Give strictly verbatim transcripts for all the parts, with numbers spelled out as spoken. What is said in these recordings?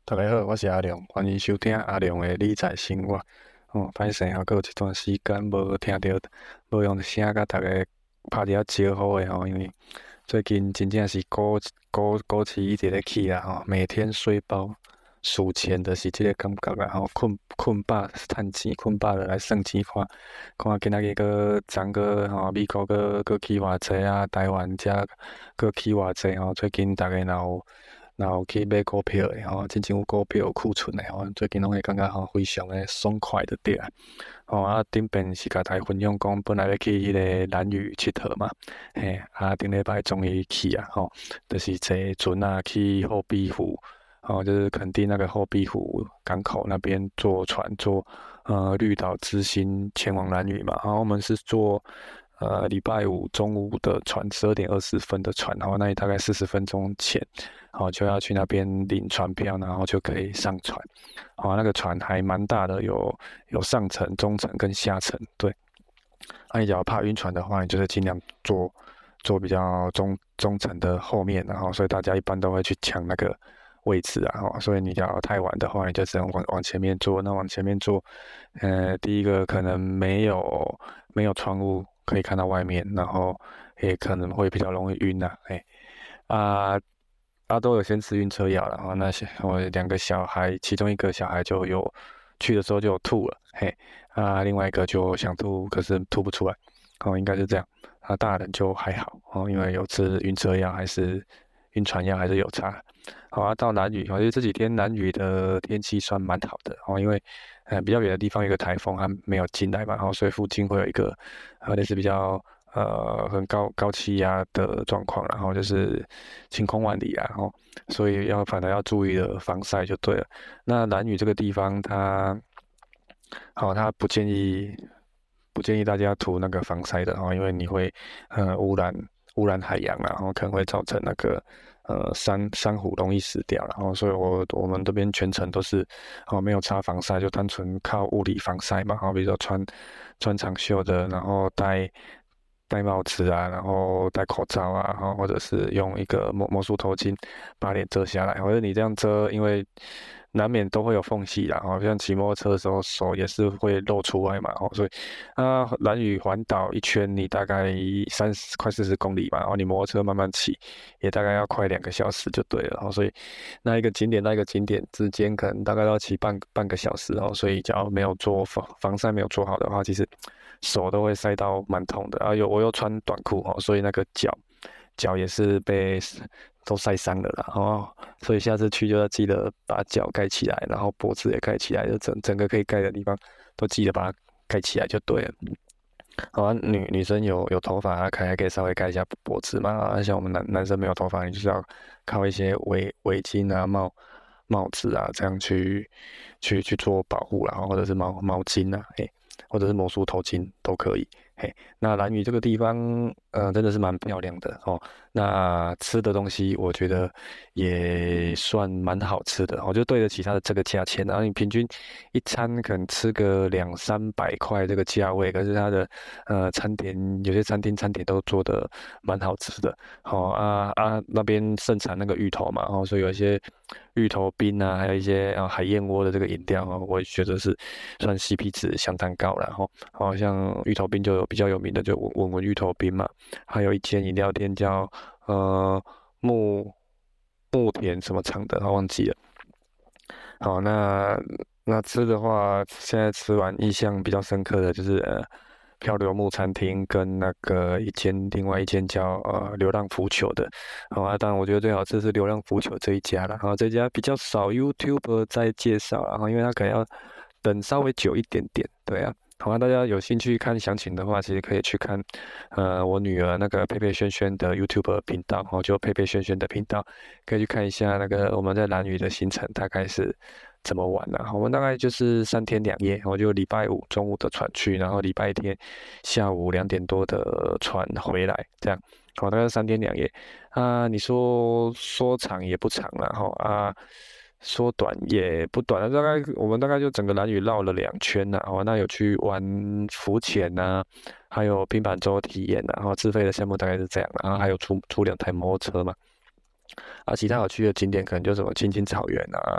大家好，我是阿良，欢迎收听阿良的理财生活。哦，歹势吼，还有一段时间无听到，无用声甲大家拍遮招呼的吼，因为最近真正是股股股市一直咧起啦吼，每天睡饱数钱就是即个感觉啦吼，困困饱趁钱，困饱就来算钱看，看今仔日个涨个吼，美国个个起偌济啊，台湾遮个起偌济吼，最近大家若有然后去买股票的吼，真正有股票有库存的吼，最近拢会感觉吼非常的爽快的对啊。吼啊，顶边是甲大家分享讲，本来要去迄个兰屿佚佗嘛，嘿，啊顶礼拜终于去啊，吼，就是坐船啊去后壁湖，哦，就是垦丁那个后壁湖港口那边坐船坐呃绿岛之星前往兰屿嘛，然后我们是坐。呃，礼拜五中午的船，十二点二十分的船，然后那里大概四十分钟前，好就要去那边领船票，然后就可以上船。好，那个船还蛮大的，有有上层、中层跟下层。对，那你只要怕晕船的话，你就是尽量坐坐比较中中层的后面，然后所以大家一般都会去抢那个位置啊。哈，所以你只要太晚的话，你就只能往往前面坐。那往前面坐，呃，第一个可能没有没有窗户可以看到外面，然后也可能会比较容易晕呐、哎，啊，阿都有先吃晕车药了，然后那些我两个小孩，其中一个小孩就有去的时候就有吐了，嘿，啊，另外一个就想吐，可是吐不出来，哦，应该是这样。啊，大人就还好哦，因为有吃晕车药还是晕船药还是有差。好啊，到南屿，我觉得这几天南屿的天气算蛮好的哦，因为呃比较远的地方有一个台风还没有进来嘛，然后所以附近会有一个呃类似比较呃很高高气压的状况，然后就是晴空万里啊，然后所以要反而要注意的防晒就对了。那兰屿这个地方它好，它不建议不建议大家涂那个防晒的哦，因为你会呃污染污染海洋啊，然后可能会造成那个呃珊珊瑚容易死掉，然后所以我我们这边全程都是哦没有擦防晒，就单纯靠物理防晒嘛，然后比如说穿穿长袖的，然后戴戴帽子啊，然后戴口罩啊，然后或者是用一个魔魔术头巾把脸遮下来，或者你这样遮，因为难免都会有缝隙啦，好像骑摩托车的时候手也是会露出来嘛，哦，所以啊，兰屿环岛一圈你大概三十快四十公里嘛，然后你摩托车慢慢骑也大概要快两个小时就对了，哦，所以那一个景点那一个景点之间可能大概要骑半半个小时哦，所以只要没有做防防晒没有做好的话，其实手都会晒到蛮痛的啊，有我又穿短裤哦，所以那个脚脚也是被都晒伤了啦，哦，所以下次去就要记得把脚盖起来，然后脖子也盖起来，就整整个可以盖的地方都记得把它盖起来就对了。好啊，女女生有有头发啊，可以可以稍微盖一下脖子嘛。啊，像我们男男生没有头发，你就是要靠一些围围巾啊、帽帽子啊，这样去去去做保护啦，或者是毛毛巾啊，嘿，或者是魔术头巾都可以。嘿，那兰屿这个地方，呃，真的是蛮漂亮的哦。那吃的东西，我觉得也算蛮好吃的，我就对得起它的这个价钱。然后你平均一餐可能吃个两三百块这个价位，可是它的呃餐点有些餐厅餐点都做的蛮好吃的。好、啊啊那边盛产那个芋头嘛，然后所以有一些芋头冰啊，还有一些啊海燕窝的这个饮料啊，我也觉得是算 C P 值相当高了。然后好像芋头冰就有比较有名的就文文文芋头冰嘛，还有一间饮料店叫呃木木田什么厂的，我忘记了。好，那那吃的话，现在吃完印象比较深刻的就是呃漂流木餐厅跟那个一间另外一间叫呃流浪浮球的。好啊，当然我觉得最好吃是流浪浮球这一家了。然后这家比较少 YouTube 在介绍，然后因为它可能要等稍微久一点点，对啊。好啊，大家有兴趣看详情的话，其实可以去看，呃，我女儿那个佩佩轩轩的 YouTube 频道，哦，就佩佩轩轩的频道，可以去看一下那个我们在兰屿的行程大概是怎么玩的。我们大概就是三天两夜，我就礼拜五中午的船去，然后礼拜天下午两点多的船回来，这样，好，大概三天两夜。啊，你说说长也不长了，哈啊。说短也不短了，大概我们大概就整个兰屿绕了两圈呐、哦，那有去玩浮潜呐、还有平板舟体验呐、然后自费的项目大概是这样，然后还有出出两台摩托车嘛，啊，其他有趣的景点可能就什么青青草原啊，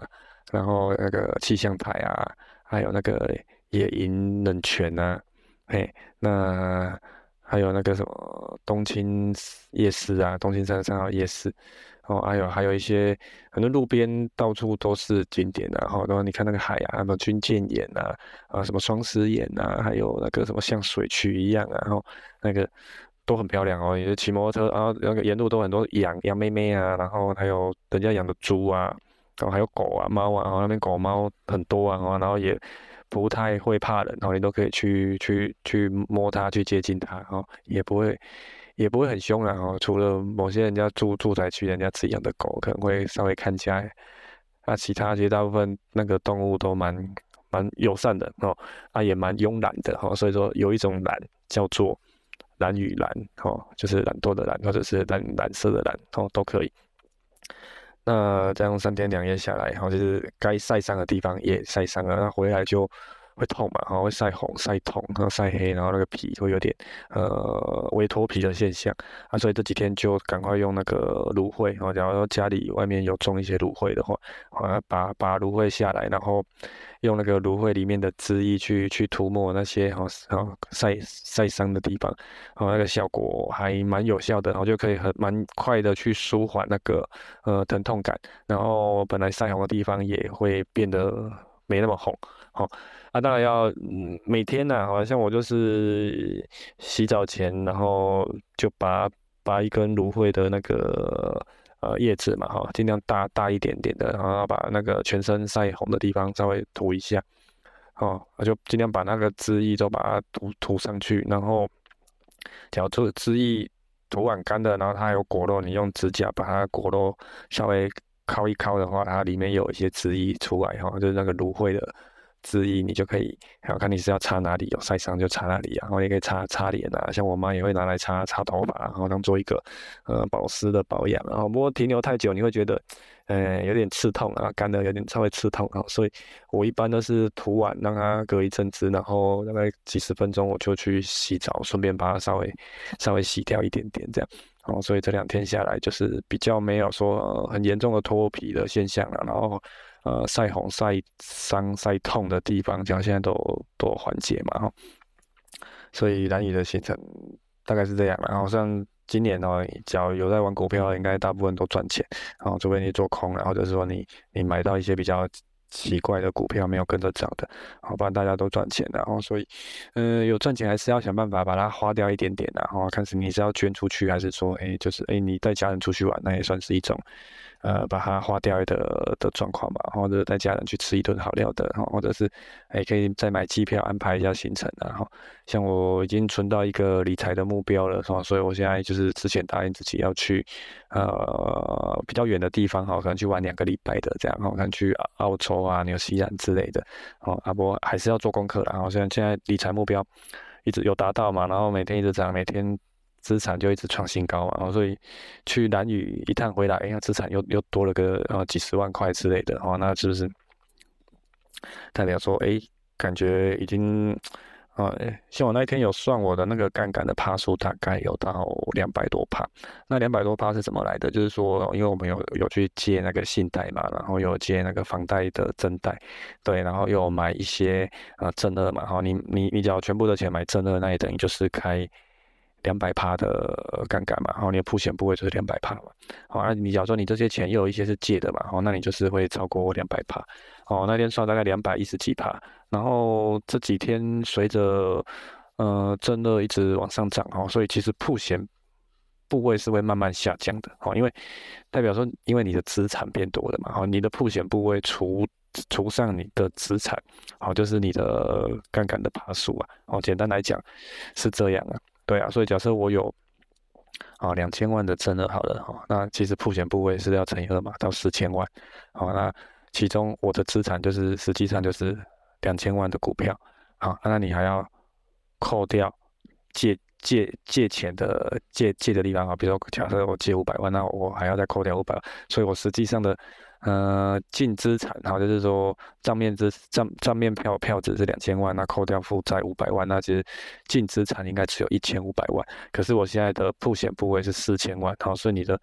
然后那个气象台啊，还有那个野营冷泉啊，嘿，那还有那个什么东青夜市啊，东青山上号夜市，哦，还有还有一些很多路边到处都是景点啊，然后然后你看那个海啊，什么军舰岩啊，啊什么双狮岩啊，还有那个什么像水渠一样啊，然后那个都很漂亮哦，也是骑摩托车，然后那个沿路都很多羊羊妹妹啊，然后还有人家养的猪啊。然后还有狗啊、猫啊，然后那边狗猫很多啊，然后也不太会怕人，然后你都可以去去去摸它、去接近它，然后也不会也不会很凶啊，哦，除了某些人家住住宅区，人家自己养的狗可能会稍微看起来，那其他其实大部分那个动物都蛮蛮友善的哦，啊也蛮慵懒的哈，哦，所以说有一种懒叫做懒与懒哦，就是懒惰的懒，或者是蓝蓝色的蓝哦，都可以。那这样三天两夜下来，然后就是该晒伤的地方也晒伤了，那回来就会痛嘛，然后会晒红、晒痛，然后晒黑，然后那个皮会有点呃微脱皮的现象啊，所以这几天就赶快用那个芦荟，然后假如说家里外面有种一些芦荟的话，啊把把芦荟下来，然后用那个芦荟里面的汁液去去涂抹那些哈哦晒晒伤的地方，然后那个效果还蛮有效的，然后就可以很蛮快的去舒缓那个呃疼痛感，然后本来晒红的地方也会变得没那么红。好，啊，当然要嗯每天呢，好像我就是洗澡前，然后就把把一根芦荟的那个呃叶子嘛，哈，尽量大大一点点的，然后把那个全身晒红的地方稍微涂一下。哦，我就尽量把那个汁液都把它涂涂上去，然后，假如这个汁液涂完干的，然后它还有果肉，你用指甲把它果肉稍微敲一敲的话，它里面有一些汁液出来哈，就是那个芦荟的汁液，你就可以，还有看你是要擦哪里，有晒伤就擦哪里啊，然后也可以擦擦脸啊，像我妈也会拿来擦擦头发，然后当做一个呃保湿的保养，然后不过停留太久你会觉得。呃，有点刺痛啊，干的有点稍微刺痛啊，所以我一般都是涂完让它隔一阵子，然后大概几十分钟我就去洗澡，顺便把它稍微稍微洗掉一点点这样。哦，所以这两天下来就是比较没有说，呃、很严重的脱皮的现象了，然后呃晒红、晒伤、晒痛的地方，这样现在都都有缓解嘛哈。所以蓝屿的行程大概是这样啦，然后像今年哦，只要有在玩股票，应该大部分都赚钱。然后除非你做空然后或者是说你你买到一些比较奇怪的股票没有跟着涨的，好，不然大家都赚钱的。然后所以，嗯、有赚钱还是要想办法把它花掉一点点的。然后看是你是要捐出去，还是说，哎，就是哎你带家人出去玩，那也算是一种。呃，把它花掉的的状况吧，或者带家人去吃一顿好料的，或者是还可以再买机票安排一下行程啊。然后像我已经存到一个理财的目标了，哈，所以我现在就是之前答应自己要去呃比较远的地方，哈，可能去玩两个礼拜的这样，哈，可能去澳洲啊、纽西兰之类的，哦，啊不过还是要做功课啦。然后现在现在理财目标一直有达到嘛，然后每天一直涨，每天资产就一直创新高嘛，然后所以去兰屿一趟回来，哎呀，资产又又多了个呃几十万块之类的，哦，那是不是代表说，哎，感觉已经啊，诶像我那一天有算我的那个杠杆的趴数，大概有到两百多趴。那两百多趴是怎么来的？就是说，因为我们有有去借那个信贷嘛，然后有借那个房贷的正贷，对，然后又买一些呃正二嘛，好，你你你只要全部的钱买正二，那也等于就是开两百趴的杠杆嘛，然后你的铺险部位就是两百趴嘛，好，那你假如说你这些钱又有一些是借的嘛，好，那你就是会超过两百趴，哦，那天算大概两百一十几趴，然后这几天随着呃真的一直往上涨哦，所以其实铺险部位是会慢慢下降的哦，因为代表说因为你的资产变多了嘛，哦，你的铺险部位除除上你的资产，好，就是你的杠杆的趴数啊，哦，简单来讲是这样啊。对啊，所以假设我有啊两千万的增额好了哈，那其实铺险部位是要乘以二嘛，到四千万，好，那其中我的资产就是实际上就是两千万的股票，好，那你还要扣掉借借借钱的借借的地方啊，比如说假设我借五百万，那我还要再扣掉五百万，所以我实际上的呃净资产，然后就是说账面资账账面票票值是两千万，那扣掉负债五百万，那其实净资产应该只有一千五百万。可是我现在的铺险部位是四千万，好，所以你的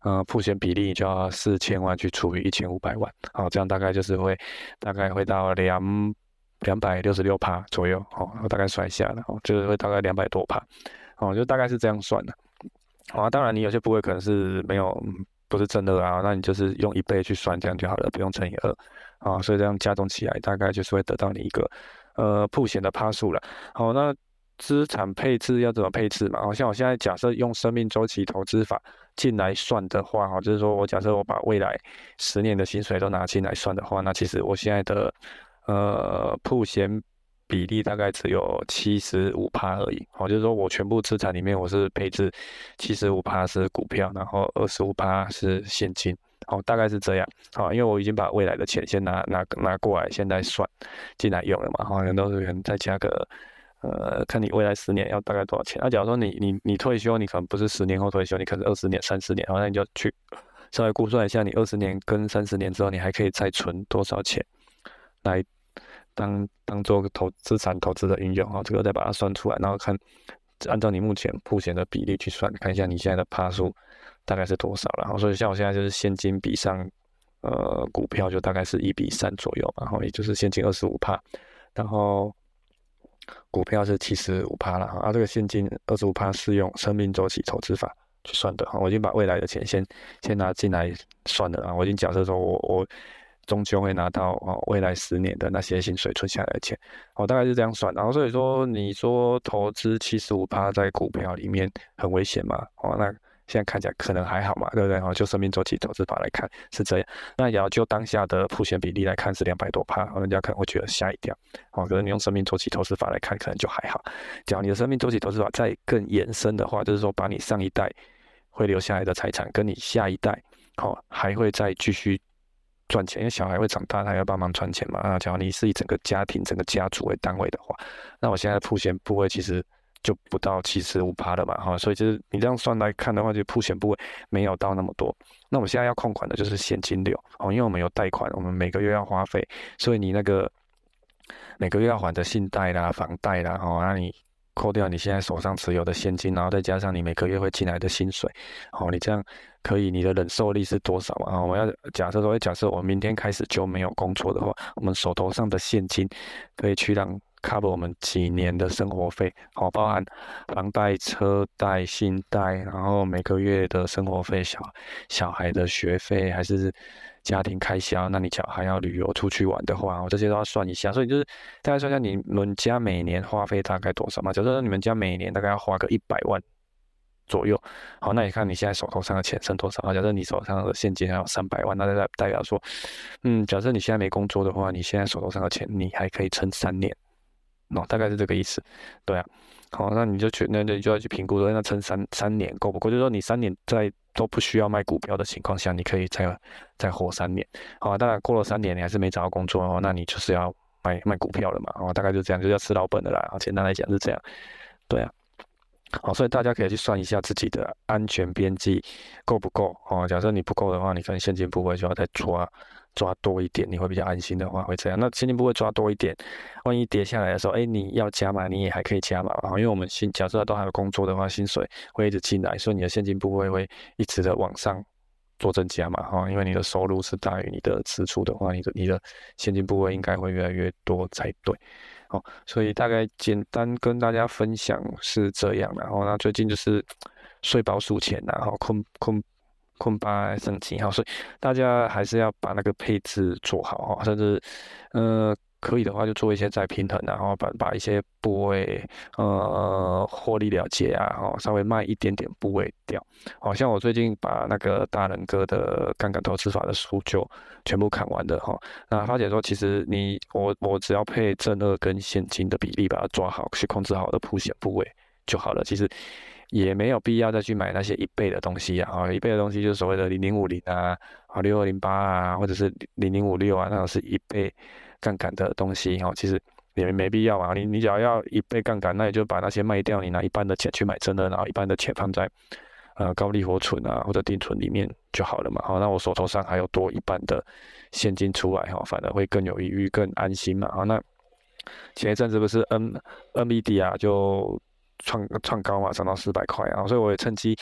呃曝险比例就要四千万去除以一千五百万，好，这样大概就是会大概会到两两百六十六趴左右，哦，我大概算一下了，哦，就是会大概两百多趴，哦，就大概是这样算的。啊，当然你有些部位可能是没有，嗯不是正二啊，那你就是用一倍去算，这样就好了，不用乘以二，啊，所以这样加总起来，大概就是会得到你一个呃曝险的趴数了。好，那资产配置要怎么配置嘛？好像我现在假设用生命周期投资法进来算的话，哈，就是说我假设我把未来十年的薪水都拿进来算的话，那其实我现在的呃曝险比例大概只有七十五趴而已。好，就是说我全部资产里面我是配置七十五趴是股票，然后二十五趴是现金。好，大概是这样。好，因为我已经把未来的钱先拿拿拿过来，现在算进来用了嘛。好，像都是可能再加个呃，看你未来十年要大概多少钱。那、假如说你你你退休，你可能不是十年后退休，你可能二十年、三十年，好，那你就去稍微估算一下，你二十年跟三十年之后，你还可以再存多少钱来当当做投资产投资的运用。好，这个再把它算出来，然后看按照你目前曝险的比例去算，看一下你现在的趴数大概是多少了。然后所以像我现在就是现金比上呃股票就大概是一比三左右嘛，然后也就是现金二十五趴，然后股票是七十五趴了哈，啊，这个现金二十五趴是用生命周期投资法去算的哈，我已经把未来的钱先先拿进来算了啊，我已经假设说我我终究会拿到哦未来十年的那些薪水存下来的钱，我大概是这样算，然后所以说你说投资七十五趴在股票里面很危险吗？哦，那现在看起来可能还好嘛，对不对？哦，就生命周期投资法来看是这样，那也要就当下的曝险比例来看是两百多趴，人家可能会觉得吓一跳。哦，可能你用生命周期投资法来看，可能就还好。假如你的生命周期投资法再更延伸的话，就是说把你上一代会留下来的财产，跟你下一代，哦，还会再继续赚钱，因为小孩会长大，他要帮忙赚钱嘛。那假如你是以整个家庭、整个家族为单位的话，那我现在的曝险部位其实就不到七十五趴了嘛，哈，所以就是你这样算来看的话，就曝险部位没有到那么多。那我们现在要控款的就是现金流，哦，因为我们有贷款，我们每个月要花费，所以你那个每个月要还的信贷啦、房贷啦，哦，那你扣掉你现在手上持有的现金，然后再加上你每个月会进来的薪水，哦，你这样可以，你的忍受力是多少嘛？啊，我们要假设说，假设我明天开始就没有工作的话，我们手头上的现金可以去让 cover 我们几年的生活费，好，包含房贷、车贷、信贷，然后每个月的生活费、小小孩的学费，还是家庭开销，那你小孩要旅游出去玩的话，我这些都要算一下。所以就是大概算一下你们家每年花费大概多少嘛？假设说你们家每年大概要花个一百万左右，好，那你看你现在手头上的钱剩多少啊？假设你手上的现金还有三百万，那代代表说，嗯，假设你现在没工作的话，你现在手头上的钱你还可以撑三年。哦，大概是这个意思，对啊，好，那你就去，那你就要去评估说，那撑三三年够不够？就是说你三年在都不需要卖股票的情况下，你可以再再活三年，好，当然过了三年你还是没找到工作哦，那你就是要卖卖股票了嘛，哦，大概就这样，就要吃老本的啦，简单来讲是这样，对啊。好，所以大家可以去算一下自己的安全边际够不够哦。假设你不够的话，你可能现金部位就要再抓抓多一点，你会比较安心的话会这样。那现金部位抓多一点，万一跌下来的时候，哎，你要加码，你也还可以加码啊。因为我们薪假设都还有工作的话，薪水会一直进来，所以你的现金部位会一直的往上做增加嘛哈。因为你的收入是大于你的支出的话，你的你的现金部位应该会越来越多才对。哦，所以大概简单跟大家分享是这样，然后那最近就是睡饱数钱，然后困困困巴升级哈，所以大家还是要把那个配置做好哈，甚至呃可以的话就做一些再平衡，然后把把一些部位呃获利了结啊，哦稍微卖一点点部位掉，好像我最近把那个大人哥的杠杆投资法的书就全部看完的哈。那发姐说，其实你我我只要配正二跟现金的比例把它抓好，去控制好我的铺险部位就好了。其实也没有必要再去买那些一倍的东西啊，一倍的东西就是所谓的零零五零啊，啊六二零八啊，或者是零零五六啊，那种是一倍杠杆的东西哦。其实也没必要啊，你你只要要一倍杠杆，那你就把那些卖掉，你拿一半的钱去买正二，然后一半的钱放在呃高利活存啊或者定存里面就好了嘛。好，那我手头上还有多一半的现金出来哈，反而会更有余裕、更安心嘛。好，那前一阵子不是 N N V D 啊就创创高嘛，涨到四百块啊，所以我也趁机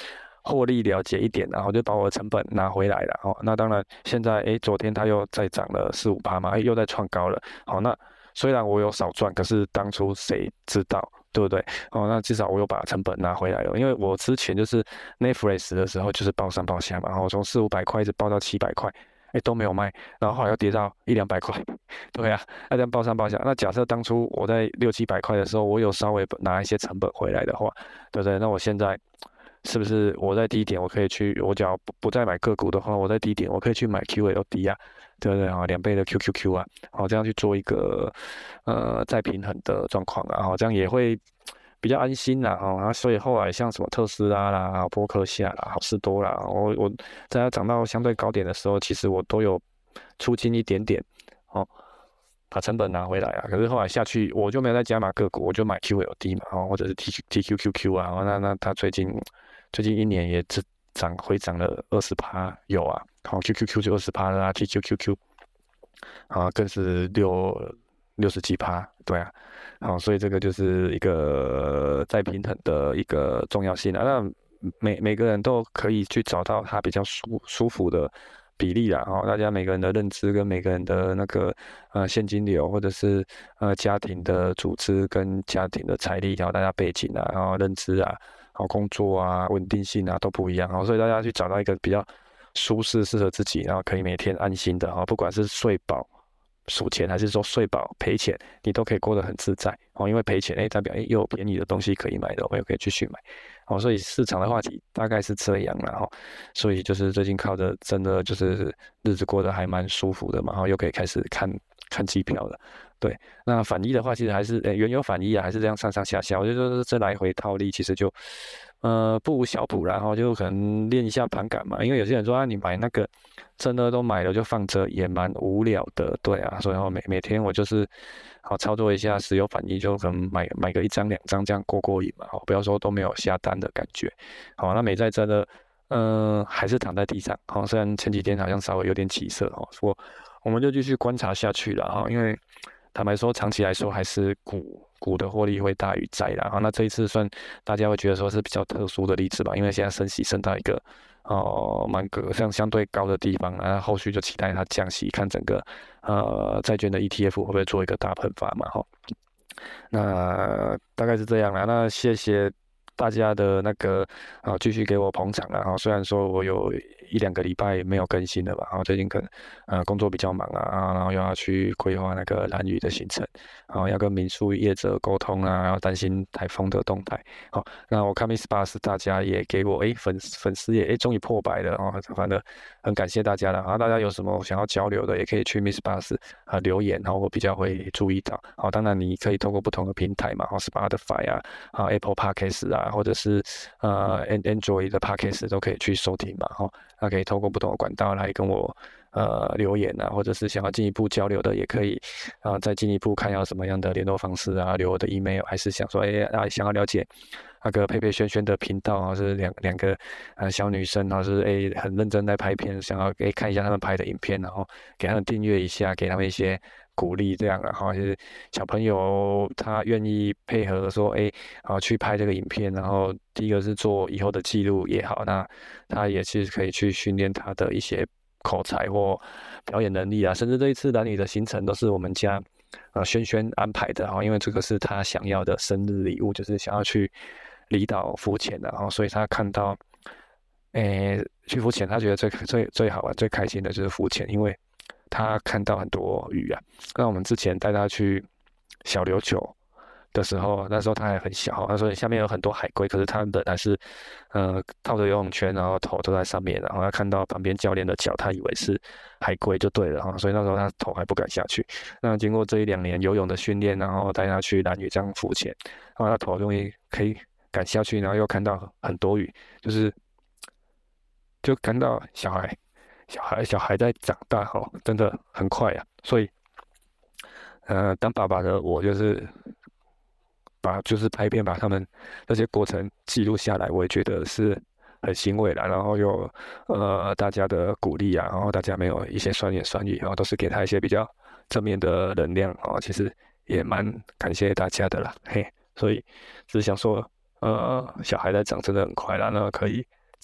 获利了结一点，然后就把我的成本拿回来了。哦，那当然现在诶，昨天它又再涨了四五趴嘛，诶，又在创高了。好，那虽然我有少赚，可是当初谁知道？对不对？哦，那至少我有把成本拿回来了，因为我之前就是 Netflix 的时候就是报上报下嘛，然后从四五百块一直报到七百块，哎都没有卖，然后后来又跌到一两百块，对啊，那这样报上报下，那假设当初我在六七百块的时候，我有稍微拿一些成本回来的话，对不对？那我现在是不是我在低点我可以去，我只要不不再买个股的话，我在低点我可以去买 Q L D 啊，对不对啊？两倍的 Q Q Q 啊，好，这样去做一个呃再平衡的状况啊，好，这样也会比较安心啦，哦，然后所以后来像什么特斯拉啦、波克夏啦、好事多啦，我我在它涨到相对高点的时候，其实我都有出金一点点，哦，把成本拿回来啊。可是后来下去，我就没有再加码个股，我就买 Q L D 嘛，哦，或者是 T T Q Q Q 啊，那那它最近最近一年也只涨回涨了二十趴有啊，好 Q Q Q 就二十趴啦，T Q Q Q 啊更是六六十几趴，对啊。好，所以这个就是一个再平衡的一个重要性啊。那每每个人都可以去找到他比较舒舒服的比例啦。哦，大家每个人的认知跟每个人的那个呃现金流，或者是呃家庭的组织跟家庭的财力，然后大家背景啊，然后认知啊，好工作啊，稳定性啊都不一样。哦，所以大家去找到一个比较舒适、适合自己，然后可以每天安心的哈，不管是睡饱。数钱还是说睡饱赔钱，你都可以过得很自在哦。因为赔钱，哎，代表哎又有便宜的东西可以买的，我又可以继续买哦。所以市场的话题大概是这样啦哈。所以就是最近靠着真的就是日子过得还蛮舒服的嘛，然后又可以开始看看机票了。对，那反一的话，其实还是诶原有反一啊，还是这样上上下下。我觉得说这来回套利其实就呃不无小补啦，然后就可能练一下盘感嘛。因为有些人说啊，你买那个真的都买了就放着也蛮无聊的，对啊。所以我每每天我就是好操作一下石油反一，就可能买买个一张两张这样过过瘾嘛，好，不要说都没有下单的感觉。好，那美债真的。嗯、呃还是躺在地上。好，虽然前几天好像稍微有点起色哦，我我们就继续观察下去了啊，因为坦白说，长期来说还是股股的获利会大于债啦。啊，那这一次算大家会觉得说是比较特殊的例子吧，因为现在升息升到一个哦蛮个像相对高的地方，然后后续就期待它降息，看整个呃债券的 E T F 会不会做一个大喷发嘛，哈。那大概是这样啦。那谢谢大家的那个啊，继续给我捧场了哈。虽然说我有一两个礼拜没有更新了吧，然后最近可能呃工作比较忙啊，啊然后又要去规划那个兰屿的行程，然后要跟民宿业者沟通啊，然后担心台风的动态。好，那我看 Miss Bus 大家也给我诶粉粉丝也诶终于破百了哦，反正很感谢大家了。然后大家有什么想要交流的，也可以去 Miss Bus 啊留言，然后我比较会注意到。好，当然你可以透过不同的平台嘛，好 Spotify 啊，啊 Apple Podcast 啊，或者是呃 Android 的 Podcast 都可以去收听嘛，哈，那可以透过不同的管道来跟我呃留言啊，或者是想要进一步交流的，也可以啊再进一步看要什么样的联络方式啊，留我的 email，还是想说哎啊想要了解那个佩佩轩轩的频道啊，是两两个呃小女生，然后是哎很认真在拍片，想要哎看一下他们拍的影片，然后给他们订阅一下，给他们一些鼓励这样，然后就是小朋友他愿意配合说哎，然后去拍这个影片，然后第一个是做以后的记录也好，那他也其实可以去训练他的一些口才或表演能力啊，甚至这一次男女的行程都是我们家。呃，轩轩安排的哈，因为这个是他想要的生日礼物，就是想要去离岛浮潜的，然后所以他看到，诶，去浮潜，他觉得最最最好玩、最开心的就是浮潜，因为他看到很多鱼啊。那我们之前带他去小琉球的时候，那时候他还很小，那时候下面有很多海龟，可是他本来是，呃，套着游泳圈，然后头都在上面，然后他看到旁边教练的脚，他以为是海龟就对了哈，所以那时候他头还不敢下去。那经过这一两年游泳的训练，然后带他去蓝屿这样浮潜，然后他头终于可以敢下去，然后又看到很多鱼，就是就看到小孩，小孩小孩在长大哈，真的很快啊，所以。呃，当爸爸的我就是把就是拍片把他们这些过程记录下来，我也觉得是很欣慰啦。然后有呃大家的鼓励啊，然后大家没有一些酸言酸语，然后都是给他一些比较正面的能量啊，其实也蛮感谢大家的啦，嘿。所以只是想说，呃，小孩在长真的很快啦，那可以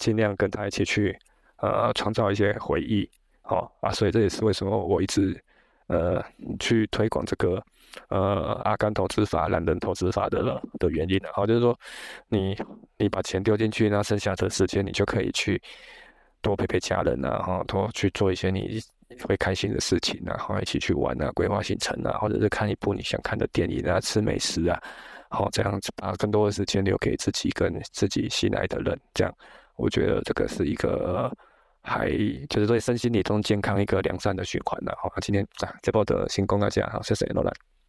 尽量跟他一起去呃创造一些回忆，哦啊，所以这也是为什么我一直呃去推广这个呃阿甘投资法、懒人投资法的的原因然后就是说你你把钱丢进去，那剩下的时间你就可以去多陪陪家人啊，然后多去做一些你会开心的事情啊，然后一起去玩啊，规划行程啊，或者是看一部你想看的电影啊，吃美食啊，好这样子把更多的时间留给自己跟自己心爱的人，这样我觉得这个是一个还就是对身心理都健康一个良善的循环了。好，今天啊这波的新功大家好，谢谢罗兰。